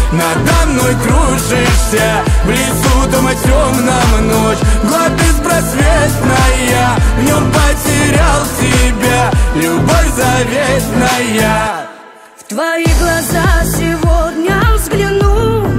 надо мной кружишься. В лесу дома темном ночь, год беспросветная, в нем потерял тебя, любовь заветная. В твои глаза сегодня взгляну,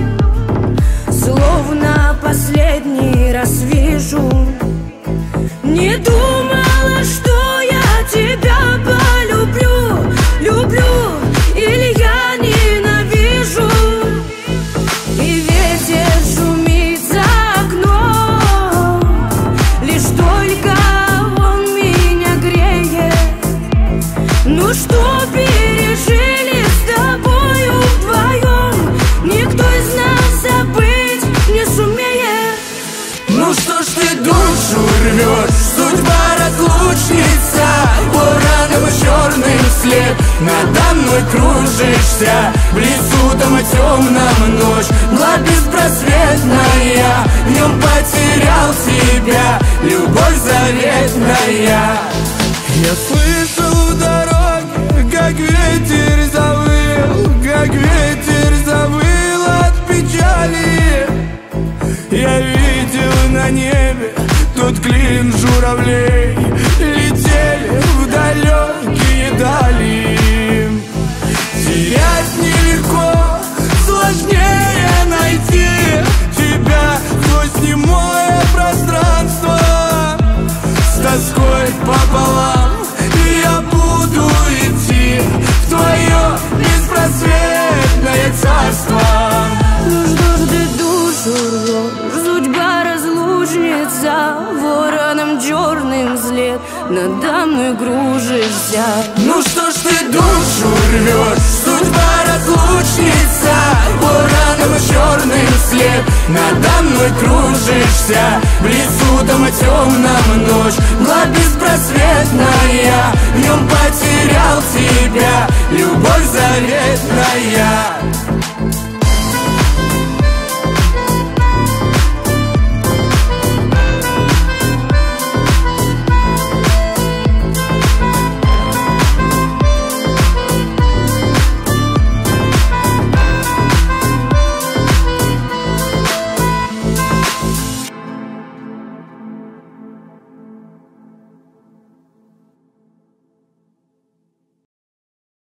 словно последний раз вижу. Не думала, что я тебя полюблю, люблю или я ненавижу. И ветер шумит за окном, лишь только он меня греет. Ну что пережили с тобою вдвоем, никто из нас забыть не сумеет. Ну что ж ты душу рвешь, судьба разлучница, вороном черным след, надо мной кружишься. В лесу дома темном ночь, мгла беспросветная, в нем потерял тебя, любовь заветная. Я слышал в дороге, как ветер завыл от печали. Я видел на небе тот клин журавлей, летели в далекие дали. Терять нелегко, сложнее найти тебя сквозь немое пространство. С тоской пополам я буду идти в твое беспросветное царство. Ну что ж ты душу рвешь, судьба разлучница, вороном черным след, надо мной кружишься. Ну что ж ты душу рвешь, судьба разлучница, вороном черным след, надо мной кружишься. В лесу дома темном ночь, мгла беспросветная, в нем потерял тебя, любовь заветная.